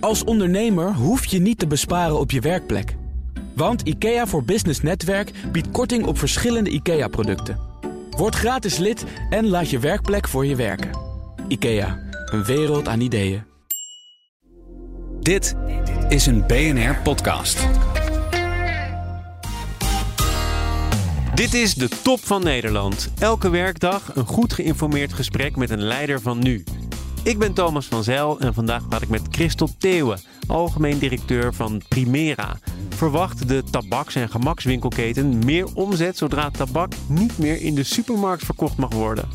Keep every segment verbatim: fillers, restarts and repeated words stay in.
Als ondernemer hoef je niet te besparen op je werkplek. Want IKEA voor Business Netwerk biedt korting op verschillende IKEA-producten. Word gratis lid en laat je werkplek voor je werken. IKEA, een wereld aan ideeën. Dit is een B N R-podcast. Dit is de top van Nederland. Elke werkdag een goed geïnformeerd gesprek met een leider van nu. Ik ben Thomas van Zijl en vandaag praat ik met Christel Theeuwen, algemeen directeur van Primera. Verwacht de tabaks- en gemakswinkelketen meer omzet zodra tabak niet meer in de supermarkt verkocht mag worden?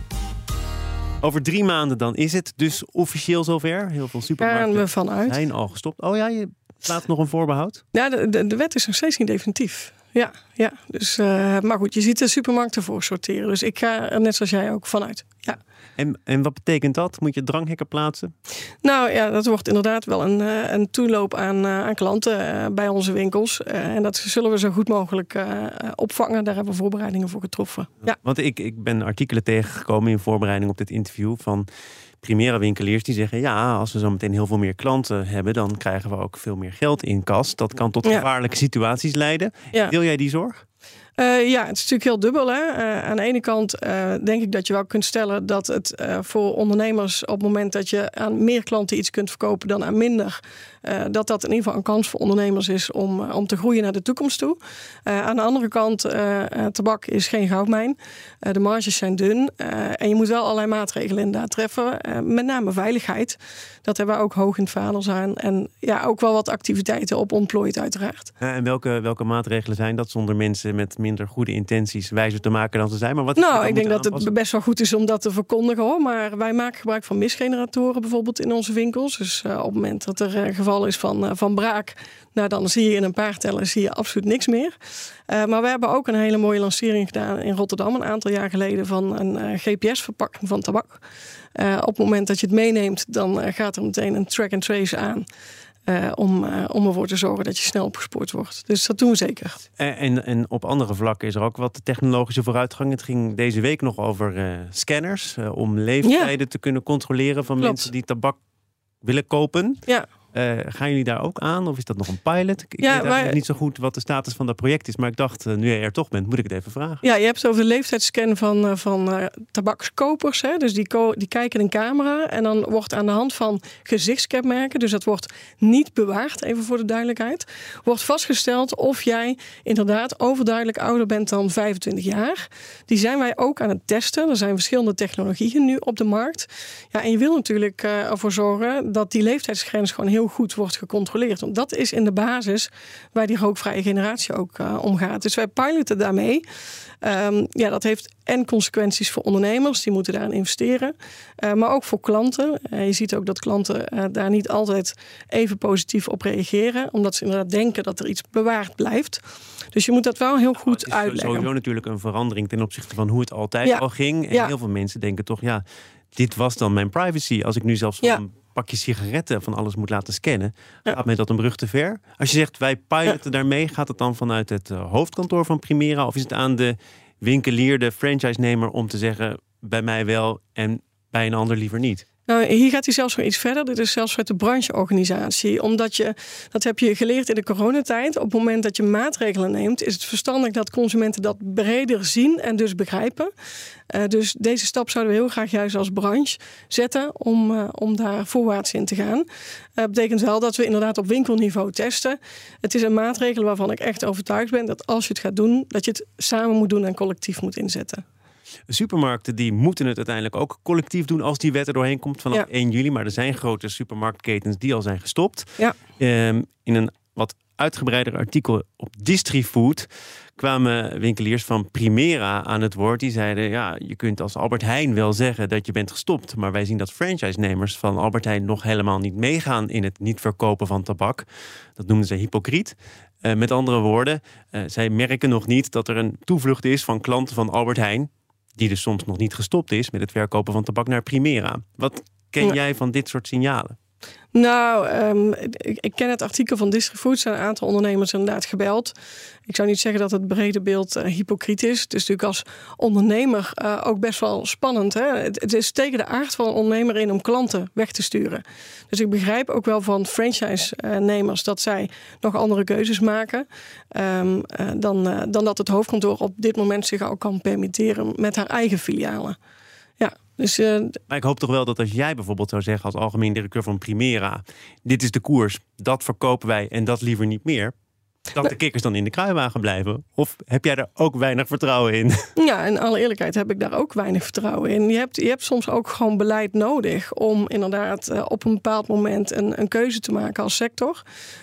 Over drie maanden dan is het dus officieel zover. Heel veel supermarkten gaan we vanuit. zijn al gestopt. Oh ja, je plaatst nog een voorbehoud? Ja, de, de, de wet is nog steeds niet definitief. Ja, ja. Dus, uh, maar goed, je ziet de supermarkten voor sorteren. Dus ik ga er net zoals jij ook vanuit. Ja. En, en wat betekent dat? Moet je dranghekken plaatsen? Nou ja, dat wordt inderdaad wel een, uh, een toeloop aan, uh, aan klanten uh, bij onze winkels. Uh, en dat zullen we zo goed mogelijk uh, opvangen. Daar hebben we voorbereidingen voor getroffen. Ja. Want ik, ik ben artikelen tegengekomen in voorbereiding op dit interview van Primera winkeliers die zeggen, ja, als we zo meteen heel veel meer klanten hebben, dan krijgen we ook veel meer geld in kas. Dat kan tot gevaarlijke ja. situaties leiden. Ja. Deel jij die zorg? Uh, ja, het is natuurlijk heel dubbel. Hè? Uh, aan de ene kant uh, denk ik dat je wel kunt stellen dat het uh, voor ondernemers op het moment dat je aan meer klanten iets kunt verkopen dan aan minder, uh, dat dat in ieder geval een kans voor ondernemers is om, uh, om te groeien naar de toekomst toe. Uh, aan de andere kant, uh, uh, tabak is geen goudmijn. Uh, de marges zijn dun. Uh, en je moet wel allerlei maatregelen inderdaad treffen. Uh, met name veiligheid. Dat hebben we ook hoog in het vaandel staan. En ja, ook wel wat activiteiten op ontplooit uiteraard. Uh, en welke, welke maatregelen zijn dat zonder mensen met minder goede intenties wijzer te maken dan ze zijn? Maar wat nou, ik denk dat het best wel goed is om dat te verkondigen, hoor. Maar wij maken gebruik van misgeneratoren bijvoorbeeld in onze winkels. Dus uh, op het moment dat er een geval is van, uh, van braak, nou, dan zie je in een paar tellen zie je absoluut niks meer. Uh, maar we hebben ook een hele mooie lancering gedaan in Rotterdam een aantal jaar geleden van een uh, G P S-verpakking van tabak. Uh, op het moment dat je het meeneemt, dan uh, gaat er meteen een track and trace aan. Uh, om, uh, om ervoor te zorgen dat je snel opgespoord wordt. Dus dat doen we zeker. En, en, en op andere vlakken is er ook wat technologische vooruitgang. Het ging deze week nog over uh, scanners. Uh, om leeftijden ja. te kunnen controleren van Klopt. mensen die tabak willen kopen. Ja. Uh, gaan jullie daar ook aan? Of is dat nog een pilot? Ik ja, weet eigenlijk wij... niet zo goed wat de status van dat project is. Maar ik dacht, uh, nu je er toch bent, moet ik het even vragen. Ja, je hebt het over de leeftijdscan van, uh, van uh, tabakskopers. Hè? Dus die, ko- die kijken in een camera. En dan wordt aan de hand van gezichtskenmerken, dus dat wordt niet bewaard, even voor de duidelijkheid, wordt vastgesteld of jij inderdaad overduidelijk ouder bent dan vijfentwintig jaar. Die zijn wij ook aan het testen. Er zijn verschillende technologieën nu op de markt. Ja, en je wil natuurlijk uh, ervoor zorgen dat die leeftijdsgrens gewoon heel goed wordt gecontroleerd. Want dat is in de basis waar die rookvrije generatie ook uh, om gaat. Dus wij piloten daarmee. Um, ja, dat heeft en consequenties voor ondernemers, die moeten daarin investeren. Uh, maar ook voor klanten. Uh, je ziet ook dat klanten uh, daar niet altijd even positief op reageren. Omdat ze inderdaad denken dat er iets bewaard blijft. Dus je moet dat wel heel goed oh, het is uitleggen. Sowieso natuurlijk een verandering ten opzichte van hoe het altijd ja. al ging. En ja. heel veel mensen denken toch, ja, dit was dan mijn privacy. Als ik nu zelfs van ja. een pakje sigaretten van alles moet laten scannen, ja. gaat mij dat een brug te ver? Als je zegt, wij piloten ja. daarmee, gaat het dan vanuit het uh, hoofdkantoor van Primera? Of is het aan de winkelier, de franchise-nemer, om te zeggen, bij mij wel en bij een ander liever niet? Nou, hier gaat hij zelfs nog iets verder. Dit is zelfs uit de brancheorganisatie. Omdat je, dat heb je geleerd in de coronatijd. Op het moment dat je maatregelen neemt, is het verstandig dat consumenten dat breder zien en dus begrijpen. Uh, dus deze stap zouden we heel graag juist als branche zetten om, uh, om daar voorwaarts in te gaan. Dat uh, betekent wel dat we inderdaad op winkelniveau testen. Het is een maatregel waarvan ik echt overtuigd ben dat als je het gaat doen, dat je het samen moet doen en collectief moet inzetten. De supermarkten die moeten het uiteindelijk ook collectief doen als die wet er doorheen komt vanaf ja. één juli. Maar er zijn grote supermarktketens die al zijn gestopt. Ja. Um, in een wat uitgebreider artikel op Distrifood kwamen winkeliers van Primera aan het woord. Die zeiden, ja, je kunt als Albert Heijn wel zeggen dat je bent gestopt. Maar wij zien dat franchise-nemers van Albert Heijn nog helemaal niet meegaan in het niet verkopen van tabak. Dat noemden ze hypocriet. Uh, met andere woorden, uh, zij merken nog niet dat er een toevlucht is van klanten van Albert Heijn, die dus soms nog niet gestopt is met het verkopen van tabak, naar Primera. Wat ken ja. jij van dit soort signalen? Nou, um, ik, ik ken het artikel van Distrifoods. Er zijn een aantal ondernemers inderdaad gebeld. Ik zou niet zeggen dat het brede beeld uh, hypocriet is. Het is natuurlijk als ondernemer uh, ook best wel spannend. Hè? Het, het is tegen de aard van een ondernemer in om klanten weg te sturen. Dus ik begrijp ook wel van franchise-nemers dat zij nog andere keuzes maken. Um, uh, dan, uh, dan dat het hoofdkantoor op dit moment zich ook kan permitteren met haar eigen filialen. Ja. Dus, uh, maar ik hoop toch wel dat als jij bijvoorbeeld zou zeggen als algemeen directeur van Primera, dit is de koers, dat verkopen wij en dat liever niet meer, dat nee. de kikkers dan in de kruiwagen blijven? Of heb jij daar ook weinig vertrouwen in? Ja, in alle eerlijkheid heb ik daar ook weinig vertrouwen in. Je hebt, je hebt soms ook gewoon beleid nodig om inderdaad uh, op een bepaald moment een, een keuze te maken als sector.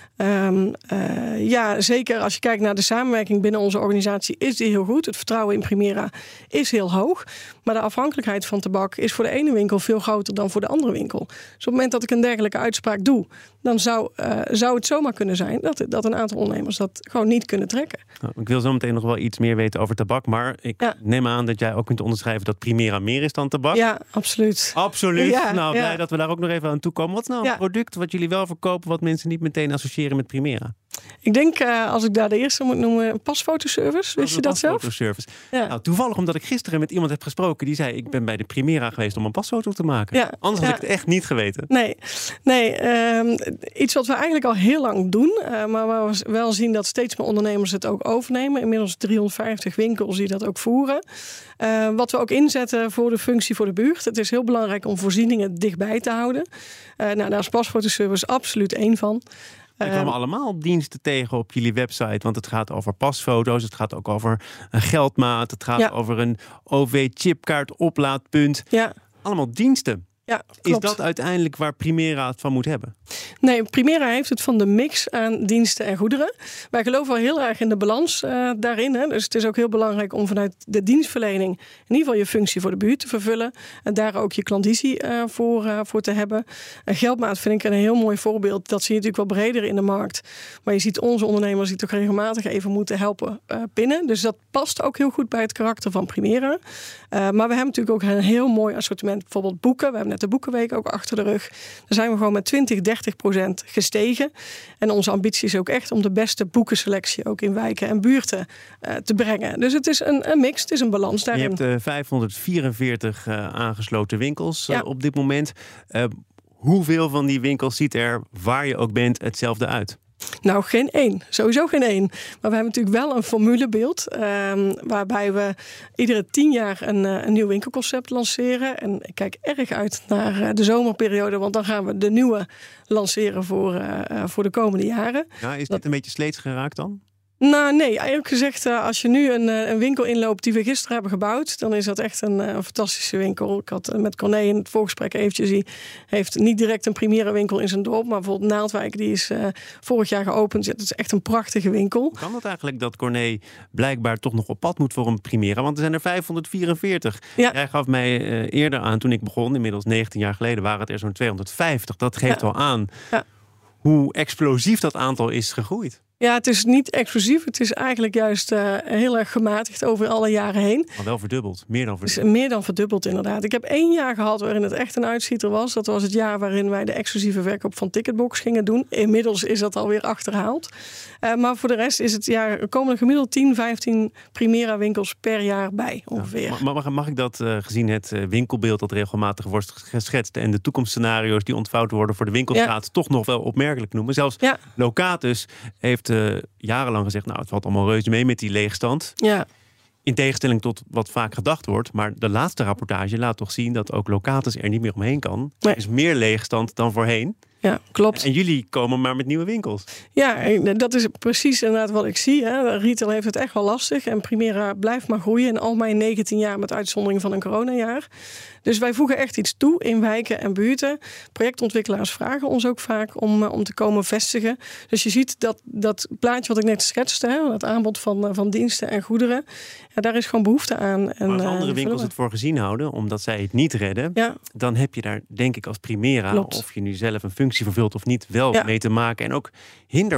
Um, uh, ja, zeker als je kijkt naar de samenwerking binnen onze organisatie is die heel goed. Het vertrouwen in Primera is heel hoog. Maar de afhankelijkheid van tabak is voor de ene winkel veel groter dan voor de andere winkel. Dus op het moment dat ik een dergelijke uitspraak doe, dan zou, uh, zou het zomaar kunnen zijn dat, dat een aantal ondernemers dat gewoon niet kunnen trekken. Nou, ik wil zo meteen nog wel iets meer weten over tabak. Maar ik ja. neem aan dat jij ook kunt onderschrijven dat Primera meer is dan tabak. Ja, absoluut. Absoluut. Ja, nou, blij ja. dat we daar ook nog even aan toe komen. Wat is nou een ja. product wat jullie wel verkopen, wat mensen niet meteen associëren met Primera? Ik denk, uh, als ik daar de eerste moet noemen, een pasfotoservice. Wist je dat zelf? Pasfotoservice. Ja. Nou, toevallig omdat ik gisteren met iemand heb gesproken die zei, ik ben bij de Primera geweest om een pasfoto te maken. Ja. Anders had ja. ik het echt niet geweten. Nee, nee um, iets wat we eigenlijk al heel lang doen, uh, maar waar we wel zien dat steeds meer ondernemers het ook overnemen. Inmiddels driehonderdvijftig winkels die dat ook voeren. Uh, wat we ook inzetten voor de functie voor de buurt. Het is heel belangrijk om voorzieningen dichtbij te houden. Uh, nou, daar is pasfotoservice absoluut één van. Er kwamen allemaal diensten tegen op jullie website. Want het gaat over pasfoto's, het gaat ook over een geldmaat, het gaat ja. over een O V-chipkaart, oplaadpunt. Ja. Allemaal diensten. Ja, is dat uiteindelijk waar Primera het van moet hebben? Nee, Primera heeft het van de mix aan diensten en goederen. Wij geloven wel heel erg in de balans uh, daarin. Hè. Dus het is ook heel belangrijk om vanuit de dienstverlening in ieder geval je functie voor de buurt te vervullen. En daar ook je klandizie uh, voor, uh, voor te hebben. En geldmaat vind ik een heel mooi voorbeeld. Dat zie je natuurlijk wel breder in de markt. Maar je ziet onze ondernemers die toch regelmatig even moeten helpen uh, pinnen. Dus dat past ook heel goed bij het karakter van Primera. Uh, maar we hebben natuurlijk ook een heel mooi assortiment. Bijvoorbeeld boeken. We hebben net de Boekenweek ook achter de rug. Daar zijn we gewoon met twintig, dertig procent gestegen. En onze ambitie is ook echt om de beste boekenselectie ook in wijken en buurten uh, te brengen. Dus het is een, een mix, het is een balans daarin. Je hebt uh, vijfhonderdvierenveertig uh, aangesloten winkels uh, ja. op dit moment. Uh, hoeveel van die winkels ziet er, waar je ook bent, hetzelfde uit? Nou, geen één. Sowieso geen één. Maar we hebben natuurlijk wel een formulebeeld. Um, waarbij we iedere tien jaar een, uh, een nieuw winkelconcept lanceren. En ik kijk erg uit naar uh, de zomerperiode. Want dan gaan we de nieuwe lanceren voor, uh, uh, voor de komende jaren. Ja, is dit Dat... een beetje sleets geraakt dan? Nou nee, eigenlijk gezegd, als je nu een, een winkel inloopt die we gisteren hebben gebouwd, dan is dat echt een, een fantastische winkel. Ik had met Corné in het voorgesprek eventjes, die heeft niet direct een Primera winkel in zijn dorp, maar bijvoorbeeld Naaldwijk, die is uh, vorig jaar geopend. Het is echt een prachtige winkel. Hoe kan het eigenlijk dat Corné blijkbaar toch nog op pad moet voor een Primera? Want er zijn er vijfhonderdvierenveertig. Ja. Jij gaf mij uh, eerder aan, toen ik begon, inmiddels negentien jaar geleden, waren het er zo'n tweehonderdvijftig. Dat geeft ja. al aan ja. hoe explosief dat aantal is gegroeid. Ja, het is niet exclusief. Het is eigenlijk juist uh, heel erg gematigd over alle jaren heen. Maar wel verdubbeld. Meer dan verdubbeld. Dus meer dan verdubbeld, inderdaad. Ik heb één jaar gehad waarin het echt een uitschieter was. Dat was het jaar waarin wij de exclusieve verkoop van Ticketbox gingen doen. Inmiddels is dat alweer achterhaald. Uh, maar voor de rest is het jaar, er komen er gemiddeld tien, vijftien Primera winkels per jaar bij, ongeveer. Ja, mag, mag ik dat, uh, gezien het uh, winkelbeeld dat regelmatig wordt geschetst en de toekomstscenario's die ontvouwd worden voor de winkelstraat, ja. toch nog wel opmerkelijk noemen? Zelfs ja. Locatus heeft uh, jarenlang gezegd, nou, het valt allemaal reuze mee met die leegstand. Ja. In tegenstelling tot wat vaak gedacht wordt. Maar de laatste rapportage laat toch zien dat ook Locatus er niet meer omheen kan. Nee. Er is meer leegstand dan voorheen. Ja, klopt. En jullie komen maar met nieuwe winkels. Ja, dat is precies inderdaad wat ik zie. Hè. Retail heeft het echt wel lastig. En Primera blijft maar groeien. In al mijn negentien jaar met uitzondering van een coronajaar. Dus wij voegen echt iets toe in wijken en buurten. Projectontwikkelaars vragen ons ook vaak om, om te komen vestigen. Dus je ziet dat, dat plaatje wat ik net schetste. Hè, het aanbod van, van diensten en goederen. Ja, daar is gewoon behoefte aan. En, maar als andere winkels het voor gezien houden, omdat zij het niet redden. Ja. Dan heb je daar denk ik als Primera, Klopt. of je nu zelf een functie vervult of niet, wel ja. mee te maken. En ook hinder van.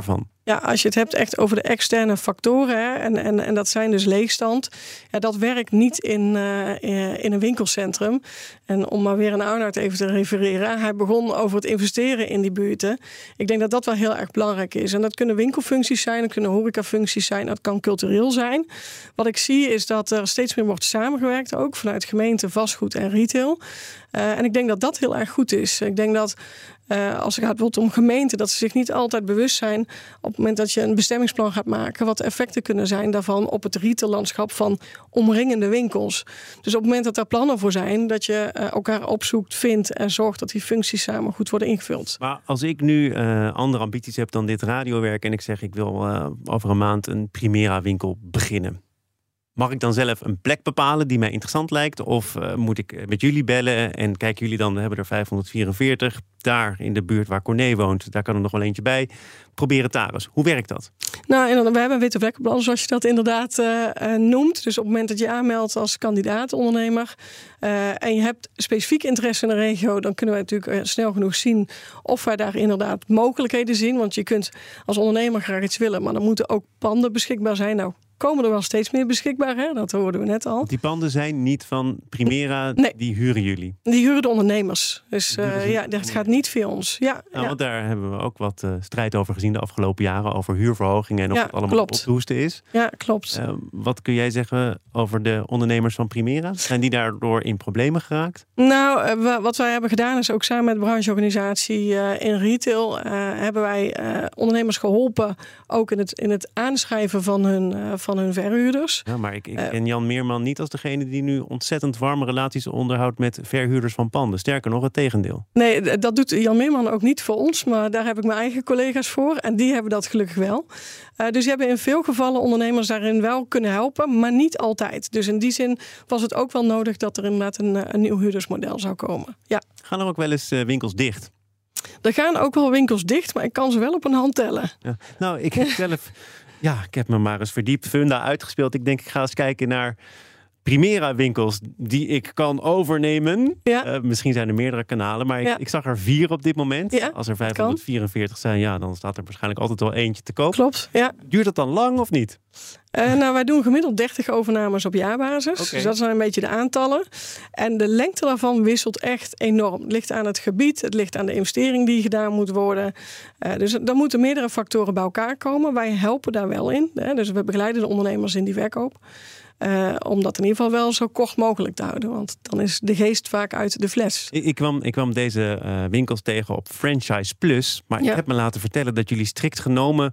Ja, als je het hebt echt over de externe factoren, hè, en, en, en dat zijn dus leegstand. Ja, dat werkt niet in, uh, in een winkelcentrum. En om maar weer een Arnoud even te refereren. Hij begon over het investeren in die buurten. Ik denk dat dat wel heel erg belangrijk is. En dat kunnen winkelfuncties zijn, dat kunnen horecafuncties zijn, dat kan cultureel zijn. Wat ik zie is dat er steeds meer wordt samengewerkt, ook vanuit gemeente, vastgoed en retail. Uh, en ik denk dat dat heel erg goed is. Ik denk dat Uh, als het gaat bijvoorbeeld om gemeenten, dat ze zich niet altijd bewust zijn op het moment dat je een bestemmingsplan gaat maken, wat de effecten kunnen zijn daarvan op het retaillandschap van omringende winkels. Dus op het moment dat daar plannen voor zijn, dat je uh, elkaar opzoekt, vindt en zorgt dat die functies samen goed worden ingevuld. Maar als ik nu uh, andere ambities heb dan dit radiowerk en ik zeg ik wil uh, over een maand een Primera winkel beginnen. Mag ik dan zelf een plek bepalen die mij interessant lijkt? Of uh, moet ik met jullie bellen en kijken jullie dan, we hebben er vijfhonderdvierenveertig. Daar in de buurt waar Corné woont, daar kan er nog wel eentje bij. Probeer het daar eens. Hoe werkt dat? Nou, we hebben een witte vlekkenplan, zoals je dat inderdaad uh, noemt. Dus op het moment dat je aanmeldt als kandidaat ondernemer uh, en je hebt specifiek interesse in een regio, dan kunnen wij natuurlijk uh, snel genoeg zien of wij daar inderdaad mogelijkheden zien. Want je kunt als ondernemer graag iets willen, maar dan moeten ook panden beschikbaar zijn. Nou, komen er wel steeds meer beschikbaar, hè? Dat hoorden we net al. Want die panden zijn niet van Primera, nee. Die huren jullie? Die huren de ondernemers. Dus uh, ja, dat gaat niet via ons. Ja, nou, ja. Want daar hebben we ook wat uh, strijd over gezien de afgelopen jaren, over huurverhogingen en of ja, het allemaal op te hoesten is. Ja, klopt. Uh, wat kun jij zeggen over de ondernemers van Primera? Zijn die daardoor in problemen geraakt? Nou, uh, wat wij hebben gedaan is ook samen met de brancheorganisatie uh, in retail uh, hebben wij uh, ondernemers geholpen, ook in het, in het aanschrijven van hun uh, van hun verhuurders. Ja, maar ik, ik ken Jan Meerman niet als degene die nu ontzettend warme relaties onderhoudt met verhuurders van panden. Sterker nog, het tegendeel. Nee, dat doet Jan Meerman ook niet voor ons, maar daar heb ik mijn eigen collega's voor en die hebben dat gelukkig wel. Uh, dus die hebben in veel gevallen ondernemers daarin wel kunnen helpen, maar niet altijd. Dus in die zin was het ook wel nodig dat er inderdaad een, een nieuw huurdersmodel zou komen. Ja. Gaan er ook wel eens uh, winkels dicht? Er gaan ook wel winkels dicht, maar ik kan ze wel op een hand tellen. Ja. Nou, ik heb zelf... Ja, ik heb me maar eens verdiept, Funda uitgespeeld. Ik denk, ik ga eens kijken naar Primera winkels die ik kan overnemen. Ja. Uh, misschien zijn er meerdere kanalen, maar ik, ja. ik zag er vier op dit moment. Ja, als er vijfhonderdvierenveertig zijn, ja, dan staat er waarschijnlijk altijd wel eentje te koop. Klopt, ja. Duurt dat dan lang of niet? Uh, nou, wij doen gemiddeld dertig overnames op jaarbasis. Okay. Dus dat zijn een beetje de aantallen. En de lengte daarvan wisselt echt enorm. Het ligt aan het gebied, het ligt aan de investering die gedaan moet worden. Uh, dus er moeten meerdere factoren bij elkaar komen. Wij helpen daar wel in. Hè? Dus we begeleiden de ondernemers in die verkoop. Uh, om dat in ieder geval wel zo kort mogelijk te houden. Want dan is de geest vaak uit de fles. Ik, ik, kwam, ik kwam deze uh, winkels tegen op Franchise Plus. Maar ja. ik heb me laten vertellen dat jullie strikt genomen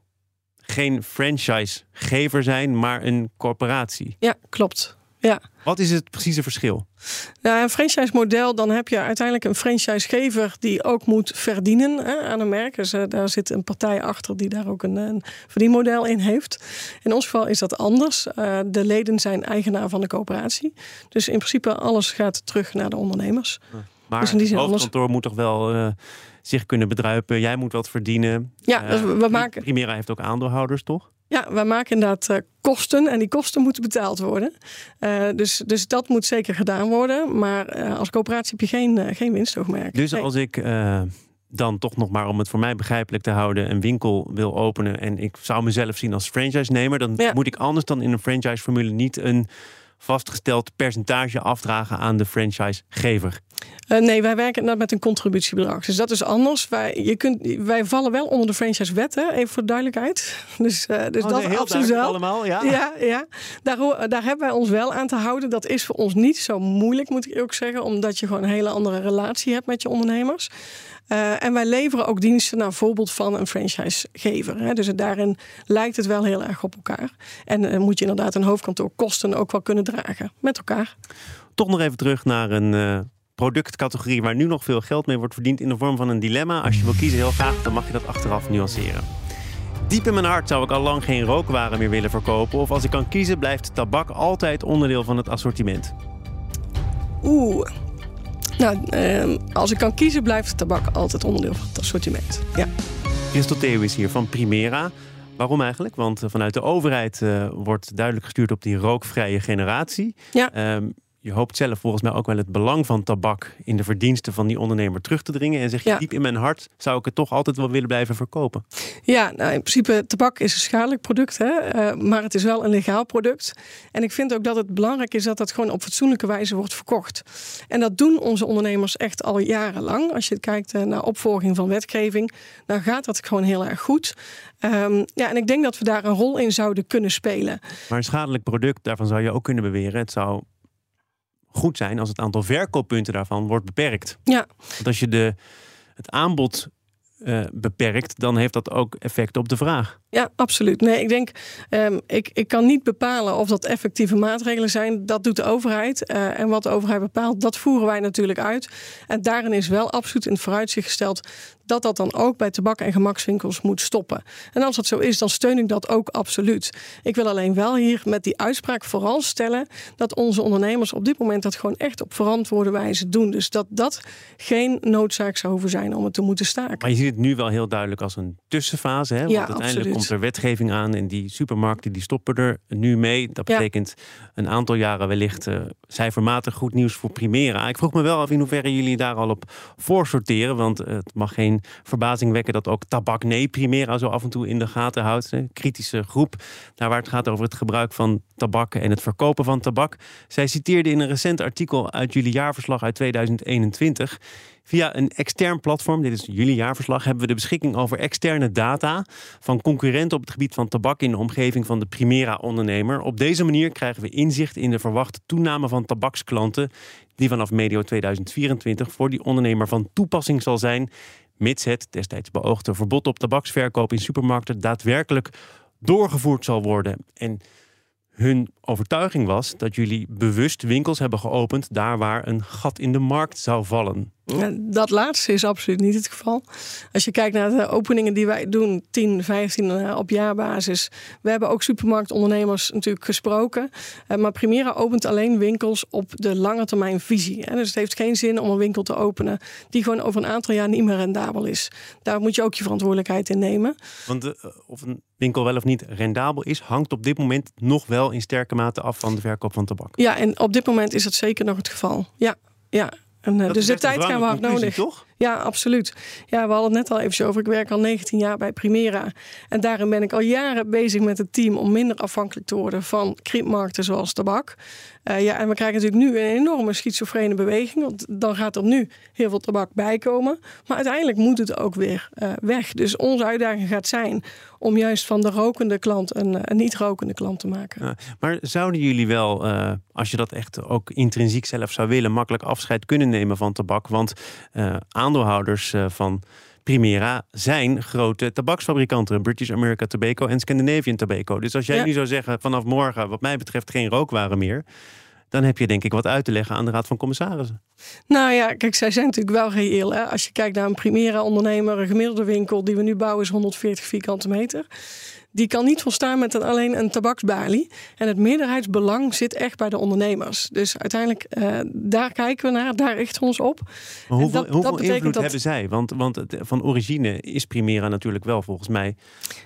geen franchisegever zijn, maar een corporatie. Ja, klopt. Ja. Wat is het precieze verschil? Nou, een franchise-model, dan heb je uiteindelijk een franchisegever die ook moet verdienen hè, aan een merk. Dus uh, daar zit een partij achter die daar ook een, een verdienmodel in heeft. In ons geval is dat anders. Uh, de leden zijn eigenaar van de coöperatie. Dus in principe alles gaat terug naar de ondernemers. Maar dus in die zin het hoofdkantoor anders... moet toch wel uh, zich kunnen bedruipen. Jij moet wat verdienen. Ja, dus we, we maken... Primera heeft ook aandeelhouders, toch? Ja, wij maken inderdaad uh, kosten en die kosten moeten betaald worden. Uh, dus, dus dat moet zeker gedaan worden. Maar uh, als coöperatie heb je geen, uh, geen winstoogmerk. Dus nee. als ik uh, dan toch nog maar om het voor mij begrijpelijk te houden een winkel wil openen en ik zou mezelf zien als franchise-nemer, dan ja. moet ik anders dan in een franchise-formule niet een vastgesteld percentage afdragen aan de franchisegever. Uh, nee, wij werken met een contributiebedrag. Dus dat is anders. Wij, je kunt, wij vallen wel onder de franchisewet, hè? Even voor de duidelijkheid. Dus, uh, dus oh, dat nee, heel absoluut wel. Allemaal, ja. Ja, ja. Daar, daar hebben wij ons wel aan te houden. Dat is voor ons niet zo moeilijk, moet ik ook zeggen. Omdat je gewoon een hele andere relatie hebt met je ondernemers. Uh, en wij leveren ook diensten naar voorbeeld van een franchisegever. Hè? Dus daarin lijkt het wel heel erg op elkaar. En uh, moet je inderdaad een hoofdkantoorkosten ook wel kunnen dragen met elkaar. Toch nog even terug naar een uh, productcategorie waar nu nog veel geld mee wordt verdiend in de vorm van een dilemma. Als je wil kiezen heel graag, dan mag je dat achteraf nuanceren. Diep in mijn hart zou ik al lang geen rookwaren meer willen verkopen. Of als ik kan kiezen, blijft tabak altijd onderdeel van het assortiment. Oeh. Nou, uh, als ik kan kiezen, blijft tabak altijd onderdeel van het assortiment. Ja. Christel Theo is hier van Primera. Waarom eigenlijk? Want vanuit de overheid uh, wordt duidelijk gestuurd op die rookvrije generatie. Ja. Um, je hoopt zelf volgens mij ook wel het belang van tabak in de verdiensten van die ondernemer terug te dringen. En zeg je, ja. diep in mijn hart zou ik het toch altijd wel willen blijven verkopen. Ja, nou in principe, tabak is een schadelijk product, hè? Uh, maar het is wel een legaal product. En ik vind ook dat het belangrijk is dat dat gewoon op fatsoenlijke wijze wordt verkocht. En dat doen onze ondernemers echt al jarenlang. Als je kijkt uh, naar opvolging van wetgeving, dan gaat dat gewoon heel erg goed. Um, ja, en ik denk dat we daar een rol in zouden kunnen spelen. Maar een schadelijk product, daarvan zou je ook kunnen beweren, het zou goed zijn als het aantal verkooppunten daarvan wordt beperkt. Ja. Want als je de, het aanbod uh, beperkt, dan heeft dat ook effect op de vraag. Ja, absoluut. Nee, ik denk, um, ik, ik kan niet bepalen of dat effectieve maatregelen zijn. Dat doet de overheid. Uh, en wat de overheid bepaalt, dat voeren wij natuurlijk uit. En daarin is wel absoluut in het vooruitzicht gesteld dat dat dan ook bij tabak- en gemakswinkels moet stoppen. En als dat zo is, dan steun ik dat ook absoluut. Ik wil alleen wel hier met die uitspraak vooral stellen dat onze ondernemers op dit moment dat gewoon echt op verantwoorde wijze doen. Dus dat dat geen noodzaak zou hoeven zijn om het te moeten staken. Maar je ziet het nu wel heel duidelijk als een tussenfase. Hè? Want ja, uiteindelijk absoluut. komt er wetgeving aan en die supermarkten die stoppen er nu mee. Dat betekent ja. een aantal jaren wellicht uh, cijfermatig goed nieuws voor Primera. Ik vroeg me wel af in hoeverre jullie daar al op voorsorteren. Want uh, het mag geen verbazing wekken dat ook Tabak Nee Primera zo af en toe in de gaten houdt. Een kritische groep, daar waar het gaat over het gebruik van tabak en het verkopen van tabak. Zij citeerde in een recent artikel uit jullie jaarverslag uit tweeduizend eenentwintig... Via een extern platform, dit is jullie jaarverslag, hebben we de beschikking over externe data van concurrenten op het gebied van tabak in de omgeving van de Primera-ondernemer. Op deze manier krijgen we inzicht in de verwachte toename van tabaksklanten die vanaf medio tweeduizend vierentwintig voor die ondernemer van toepassing zal zijn, mits het destijds beoogde verbod op tabaksverkoop in supermarkten daadwerkelijk doorgevoerd zal worden. En hun overtuiging was dat jullie bewust winkels hebben geopend daar waar een gat in de markt zou vallen. Dat laatste is absoluut niet het geval. Als je kijkt naar de openingen die wij doen, tien, vijftien op jaarbasis. We hebben ook supermarktondernemers natuurlijk gesproken. Maar Primera opent alleen winkels op de lange termijn visie. Dus het heeft geen zin om een winkel te openen die gewoon over een aantal jaar niet meer rendabel is. Daar moet je ook je verantwoordelijkheid in nemen. Want de, of een winkel wel of niet rendabel is, hangt op dit moment nog wel in sterke mate af van de verkoop van tabak. Ja, en op dit moment is dat zeker nog het geval. Ja, ja. En, uh, dus de tijd gaan we hard nodig. Toch? Ja, absoluut. Ja, we hadden het net al even over. Ik werk al negentien jaar bij Primera. En daarin ben ik al jaren bezig met het team om minder afhankelijk te worden van kriepmarkten zoals tabak. Uh, ja, en we krijgen natuurlijk nu een enorme schizofrene beweging. Want dan gaat er nu heel veel tabak bijkomen. Maar uiteindelijk moet het ook weer uh, weg. Dus onze uitdaging gaat zijn om juist van de rokende klant een, een niet-rokende klant te maken. Ja, maar zouden jullie wel, uh, als je dat echt ook intrinsiek zelf zou willen, makkelijk afscheid kunnen nemen van tabak? Want uh, aandeelhouders uh, van Primera zijn grote tabaksfabrikanten. British American Tobacco en Scandinavian Tobacco. Dus als jij ja. nu zou zeggen, vanaf morgen wat mij betreft geen rookwaren meer, dan heb je denk ik wat uit te leggen aan de Raad van Commissarissen. Nou ja, kijk, zij zijn natuurlijk wel reëel. Hè? Als je kijkt naar een Primera-ondernemer, een gemiddelde winkel die we nu bouwen is honderdveertig vierkante meter. Die kan niet volstaan met alleen een tabaksbalie. En het meerderheidsbelang zit echt bij de ondernemers. Dus uiteindelijk, uh, daar kijken we naar, daar richten we ons op. Maar hoeveel, dat, hoeveel dat invloed dat... hebben zij? Want, want het, van origine is Primera natuurlijk wel volgens mij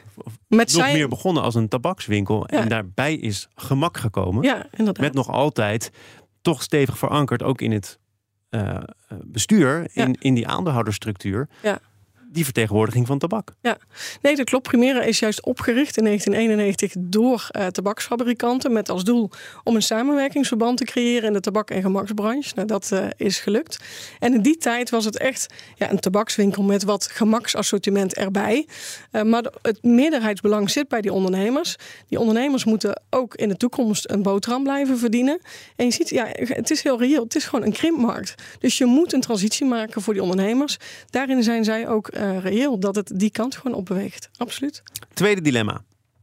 met nog zij... meer begonnen als een tabakswinkel. Ja. En daarbij is gemak gekomen. Ja, inderdaad. Met nog altijd toch stevig verankerd, ook in het uh, bestuur, in, ja. in die aandeelhoudersstructuur. Ja. Die vertegenwoordiging van tabak. Ja, nee, dat klopt. Primera is juist opgericht in negentien eenennegentig door uh, tabaksfabrikanten met als doel om een samenwerkingsverband te creëren in de tabak- en gemaksbranche. Nou, dat uh, is gelukt. En in die tijd was het echt ja, een tabakswinkel met wat gemaksassortiment erbij. Uh, maar de, het meerderheidsbelang zit bij die ondernemers. Die ondernemers moeten ook in de toekomst een boterham blijven verdienen. En je ziet, ja, het is heel reëel. Het is gewoon een krimpmarkt. Dus je moet een transitie maken voor die ondernemers. Daarin zijn zij ook Uh, reëel dat het die kant gewoon opbeweegt. Absoluut. Tweede dilemma.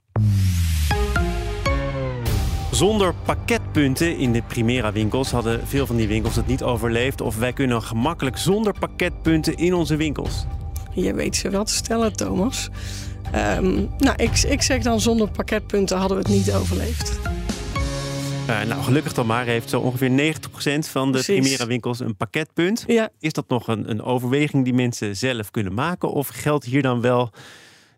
Zonder pakketpunten in de Primera winkels hadden veel van die winkels het niet overleefd. Of wij kunnen gemakkelijk zonder pakketpunten in onze winkels. Je weet ze wel te stellen, Thomas. Um, nou, ik, ik zeg dan zonder pakketpunten hadden we het niet overleefd. Uh, nou, gelukkig dan maar heeft zo ongeveer negentig procent van de Primera winkels een pakketpunt. Ja. Is dat nog een, een overweging die mensen zelf kunnen maken? Of geldt hier dan wel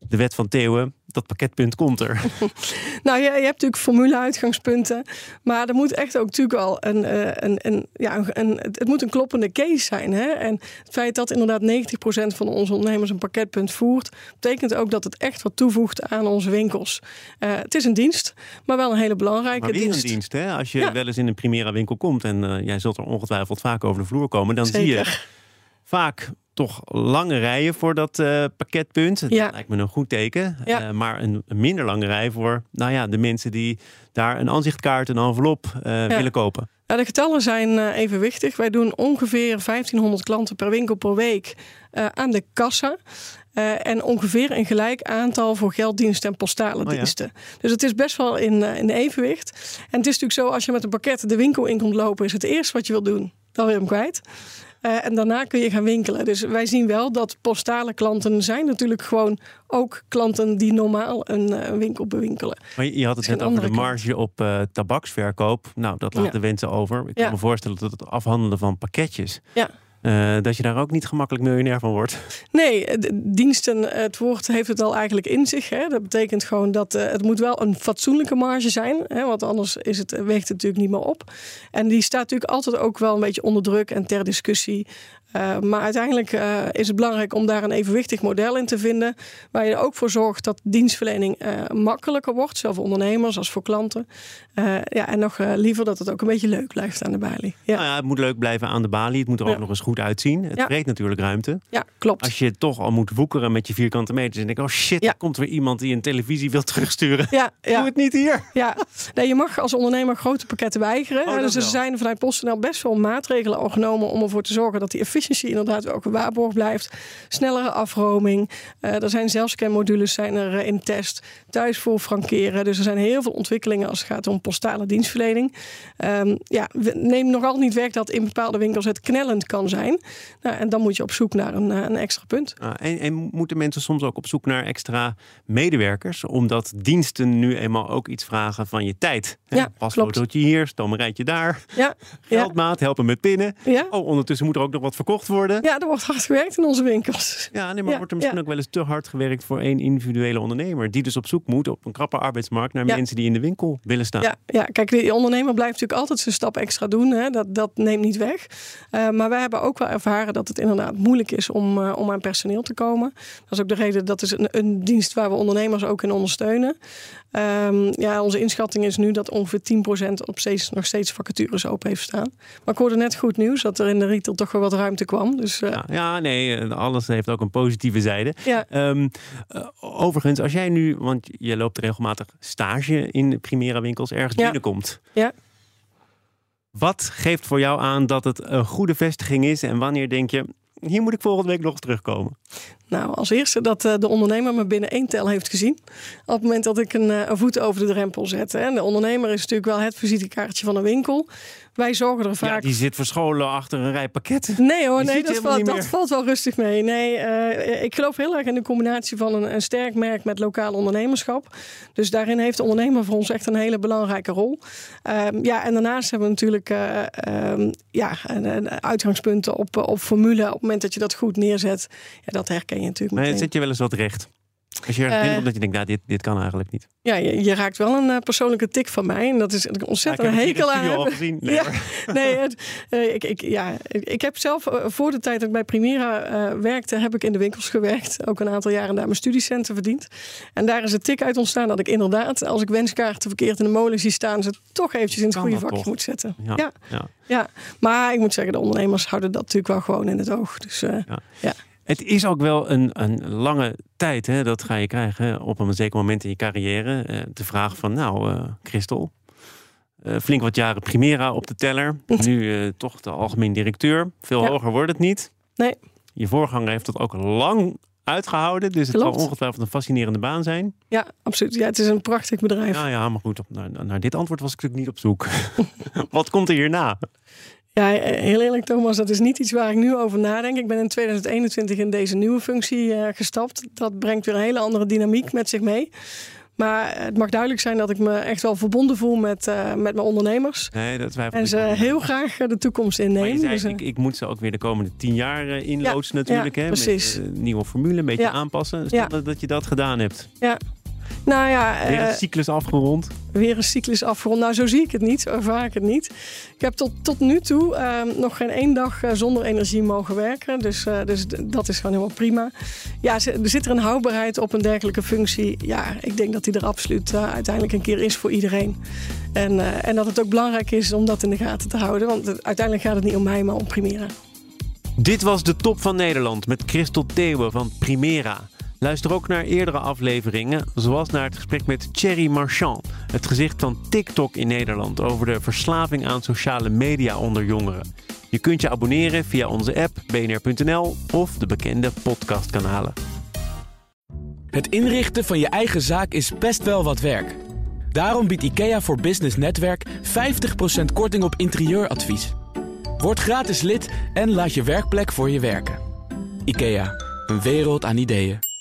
de wet van Theeuwen, dat pakketpunt komt er. Nou, je, je hebt natuurlijk formule-uitgangspunten. Maar er moet echt ook natuurlijk al een, een, een, ja, een, het moet een kloppende case zijn. Hè? En het feit dat inderdaad negentig procent van onze ondernemers een pakketpunt voert, betekent ook dat het echt wat toevoegt aan onze winkels. Uh, het is een dienst, maar wel een hele belangrijke maar weer dienst. een dienst, hè? Als je ja. wel eens in een Primera winkel komt en uh, jij zult er ongetwijfeld vaak over de vloer komen, dan Zeker. zie je vaak toch lange rijen voor dat uh, pakketpunt. Dat ja. lijkt me een goed teken. Ja. Uh, maar een, een minder lange rij voor nou ja, de mensen die daar een aanzichtkaart, een envelop uh, ja. willen kopen. Ja, de getallen zijn uh, evenwichtig. Wij doen ongeveer vijftienhonderd klanten per winkel per week uh, aan de kassa. Uh, en ongeveer een gelijk aantal voor gelddiensten en postale oh ja. diensten. Dus het is best wel in, uh, in evenwicht. En het is natuurlijk zo, als je met een pakket de winkel in komt lopen, is het eerste wat je wil doen, dan wil je hem kwijt. Uh, en daarna kun je gaan winkelen. Dus wij zien wel dat postale klanten zijn natuurlijk gewoon ook klanten die normaal een, uh, een winkel bewinkelen. Maar je, je had het net over de marge klant. op uh, tabaksverkoop. Nou, dat laat ja. de wensen over. Ik kan ja. me voorstellen dat het afhandelen van pakketjes, ja. Uh, dat je daar ook niet gemakkelijk miljonair van wordt. Nee, diensten, het woord heeft het al eigenlijk in zich. Hè. Dat betekent gewoon dat uh, het moet wel een fatsoenlijke marge zijn. Hè, want anders is het, weegt het natuurlijk niet meer op. En die staat natuurlijk altijd ook wel een beetje onder druk en ter discussie. Uh, maar uiteindelijk uh, is het belangrijk om daar een evenwichtig model in te vinden, waar je er ook voor zorgt dat dienstverlening uh, makkelijker wordt, zowel voor ondernemers als voor klanten. Uh, ja, en nog uh, liever dat het ook een beetje leuk blijft aan de balie. Ja. Nou ja, het moet leuk blijven aan de balie. Het moet er ja. ook nog eens goed uitzien. Het ja. vreet natuurlijk ruimte. Ja, klopt. Als je toch al moet woekeren met je vierkante meters en denk, oh shit, ja. er komt weer iemand die een televisie wil terugsturen. Ja, ja. Doe het niet hier. Ja, nee, je mag als ondernemer grote pakketten weigeren. Oh, dus er wel. zijn vanuit PostNL best wel maatregelen al genomen om ervoor te zorgen dat die efficiëntie inderdaad ook gewaarborgd blijft. Snellere afroming. Uh, er zijn zelfscanmodules zijn er uh, in test. Thuis voor frankeren. Dus er zijn heel veel ontwikkelingen als het gaat om postale dienstverlening. Um, ja, neem nogal niet weg dat in bepaalde winkels het knellend kan zijn. Nou, en dan moet je op zoek naar een, uh, een extra punt. Ah, en, en moeten mensen soms ook op zoek naar extra medewerkers? Omdat diensten nu eenmaal ook iets vragen van je tijd. Ja, pasfotootje hier, stomerijtje daar. Ja, Geldmaat, helpen met pinnen. Ja. Oh, ondertussen moet er ook nog wat verkocht worden. Ja, er wordt hard gewerkt in onze winkels. Ja, nee, maar ja, wordt er misschien ja. ook wel eens te hard gewerkt voor één individuele ondernemer. Die dus op zoek moet op een krappe arbeidsmarkt naar ja. mensen die in de winkel willen staan. Ja, ja, kijk, de ondernemer blijft natuurlijk altijd zijn stap extra doen. Hè. Dat, dat neemt niet weg. Uh, maar wij hebben ook wel ervaren dat het inderdaad moeilijk is om, uh, om aan personeel te komen. Dat is ook de reden, dat is een, een dienst waar we ondernemers ook in ondersteunen. Um, ja, onze inschatting is nu dat ongeveer tien procent op steeds, nog steeds vacatures open heeft staan. Maar ik hoorde net goed nieuws dat er in de retail toch wel wat ruimte kwam. Dus, uh... ja, ja, nee, alles heeft ook een positieve zijde. Ja. Um, uh, overigens, als jij nu, want je loopt regelmatig stage in Primera winkels, ergens ja. binnenkomt. Ja. Wat geeft voor jou aan dat het een goede vestiging is en wanneer denk je, hier moet ik volgende week nog eens terugkomen? Nou, als eerste dat uh, de ondernemer me binnen één tel heeft gezien. Op het moment dat ik een, uh, een voet over de drempel zet. Hè. En de ondernemer is natuurlijk wel het visitekaartje van een winkel. Wij zorgen er vaak... Ja, die zit verscholen achter een rij pakketten. Nee hoor, die nee, dat, valt, dat valt wel rustig mee. Nee, uh, ik geloof heel erg in de combinatie van een, een sterk merk met lokaal ondernemerschap. Dus daarin heeft de ondernemer voor ons echt een hele belangrijke rol. Um, ja, en daarnaast hebben we natuurlijk uh, um, ja, uitgangspunten op, op formule. Op het moment dat je dat goed neerzet, ja, dat herken je natuurlijk meteen. Maar zet je wel eens wat recht? Als je er binnenkomt, uh, dat je denkt, nou, dit, dit kan eigenlijk niet. Ja, je, je raakt wel een uh, persoonlijke tik van mij. En dat is een ontzettend ja, hekel aan. Al gezien. Nee, ja, nee het, uh, ik, ik, ja, ik heb zelf, uh, voor de tijd dat ik bij Primera uh, werkte, heb ik in de winkels gewerkt. Ook een aantal jaren daar mijn studiecenten verdiend. En daar is een tik uit ontstaan dat ik inderdaad, als ik wenskaarten verkeerd in de molen zie staan, ze toch eventjes in het goede vakje toch moet zetten. Ja, ja. Ja. ja, maar ik moet zeggen, de ondernemers houden dat natuurlijk wel gewoon in het oog. Dus uh, ja. ja. Het is ook wel een, een lange tijd, hè? Dat ga je krijgen op een zeker moment in je carrière. Uh, de vraag van, nou, uh, Christel, uh, flink wat jaren Primera op de teller. Nu uh, toch de algemeen directeur. Veel ja. hoger wordt het niet. Nee. Je voorganger heeft dat ook lang uitgehouden. Dus het Klopt. zal ongetwijfeld een fascinerende baan zijn. Ja, absoluut. Ja, het is een prachtig bedrijf. Ja, ja maar goed, naar, naar dit antwoord was ik natuurlijk niet op zoek. Wat komt er hierna? Ja, heel eerlijk Thomas, dat is niet iets waar ik nu over nadenk. Ik ben in tweeduizend eenentwintig in deze nieuwe functie uh, gestapt. Dat brengt weer een hele andere dynamiek met zich mee. Maar het mag duidelijk zijn dat ik me echt wel verbonden voel met, uh, met mijn ondernemers. Nee, dat twijfel en ze ik heel graag de toekomst innemen. Maar je zei, dus, uh, ik, ik moet ze ook weer de komende tien jaar uh, inloodsen ja, natuurlijk. Ja, hè, precies. met uh, nieuwe formule, een beetje ja. aanpassen. Dus ja. dat, dat je dat gedaan hebt. Ja. Nou ja, weer een uh, cyclus afgerond. Weer een cyclus afgerond. Nou, zo zie ik het niet. Zo ervaar ik het niet. Ik heb tot, tot nu toe uh, nog geen één dag uh, zonder energie mogen werken. Dus, uh, dus d- dat is gewoon helemaal prima. Ja, er zit er een houdbaarheid op een dergelijke functie. Ja, ik denk dat die er absoluut uh, uiteindelijk een keer is voor iedereen. En, uh, en dat het ook belangrijk is om dat in de gaten te houden. Want het, uiteindelijk gaat het niet om mij, maar om Primera. Dit was de Top van Nederland met Christel Theeuwen van Primera. Luister ook naar eerdere afleveringen, zoals naar het gesprek met Thierry Marchand, het gezicht van TikTok in Nederland, over de verslaving aan sociale media onder jongeren. Je kunt je abonneren via onze app b n r punt n l of de bekende podcastkanalen. Het inrichten van je eigen zaak is best wel wat werk. Daarom biedt IKEA voor Business Netwerk vijftig procent korting op interieuradvies. Word gratis lid en laat je werkplek voor je werken. IKEA, een wereld aan ideeën.